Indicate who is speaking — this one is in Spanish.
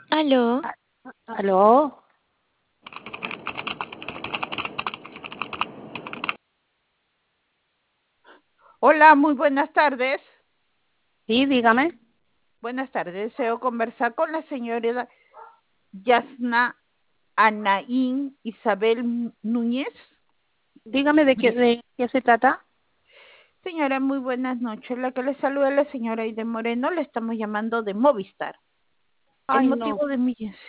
Speaker 1: Aló,
Speaker 2: ¿Aló?
Speaker 3: Hola, muy buenas tardes.
Speaker 2: Sí, dígame.
Speaker 3: Buenas tardes. Deseo conversar con la señora Yasna Anaín Isabel Núñez.
Speaker 2: Dígame de qué se trata.
Speaker 3: Señora, muy buenas noches. La que le saluda es la señora Aide Moreno. Le estamos llamando de Movistar. El
Speaker 2: Ay, no.
Speaker 3: motivo de mi...